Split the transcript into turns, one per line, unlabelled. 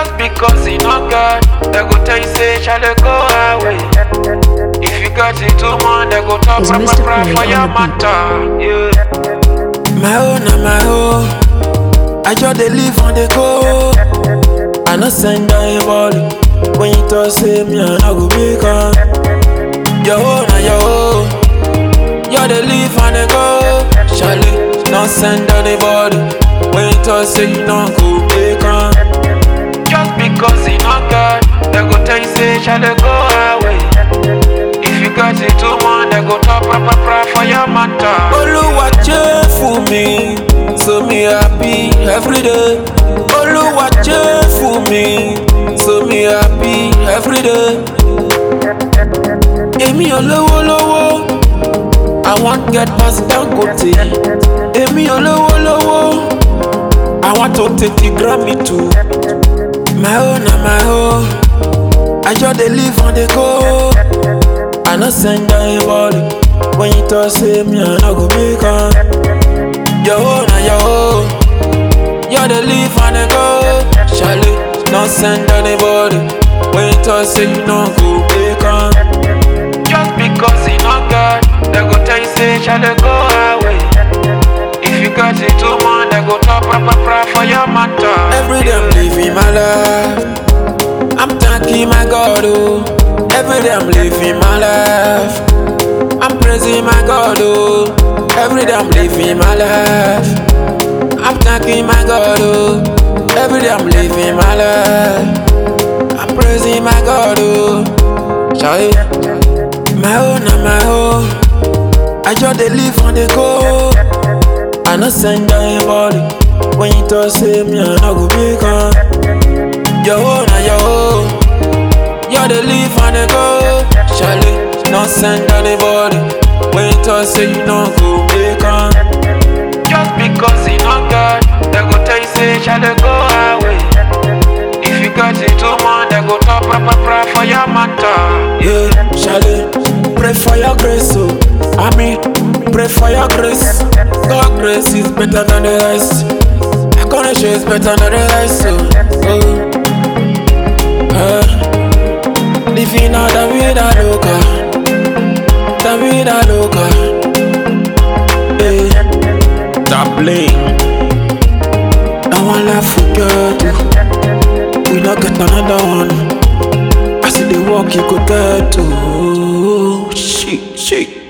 Just because you not God, they go tell you say shall they go away. If you got it too much, they go talk for your matter. Yeah. My own and my own, I just dey live on the go. I no send anybody. When you talk say me, I go be gone. Your own and your own, you dey live on the go. Charlie, no send anybody. When you talk say you don't go be gone. Just because you not God, they go tell you say shall they go away. If you got it too much, they go talk for your matter. Oluwa for me, so me happy every day. Oluwa for me, so me happy every day. Emi olowo lowo, I want get past Dangote. Emi olowo lowo, I want to take the Grammy too. My own and my own, I just dey live on the go. I no send anybody. When you talk say me, I no go be gone. Your own and your own, you dey live on the go. Charlie, no send anybody. When you talk say you no go be gone. Just because you not God, they go tell you say shall they go away. If you got it too much, they go talk for your matter. Every day I'm living my life, I'm thanking my God, oh. Every day I'm living my life, I'm praising my God, oh. Every day I'm living my life, I'm thanking my God, oh. Every day I'm living my life, I'm praising my God, oh. Sorry. My own and my own, I just dey live on the go. I no send anybody. When you talk say me, I no go be gone. Your own and your own, you dey live on the go. Charlie, no send anybody. When you talk say you no go be gone. Just because you not God, they go tell you say shall they go away. If you got it too much, they go talk for your matter. Yeah, Charlie, pray for your grace, oh. I mean, pray for your grace. God's grace is better than the rest. I gonna show is better than the rest, living out la vida loca, la vida loca. Stop playing. I want life for good. We not get another one. I see the walk you could get to. Shit.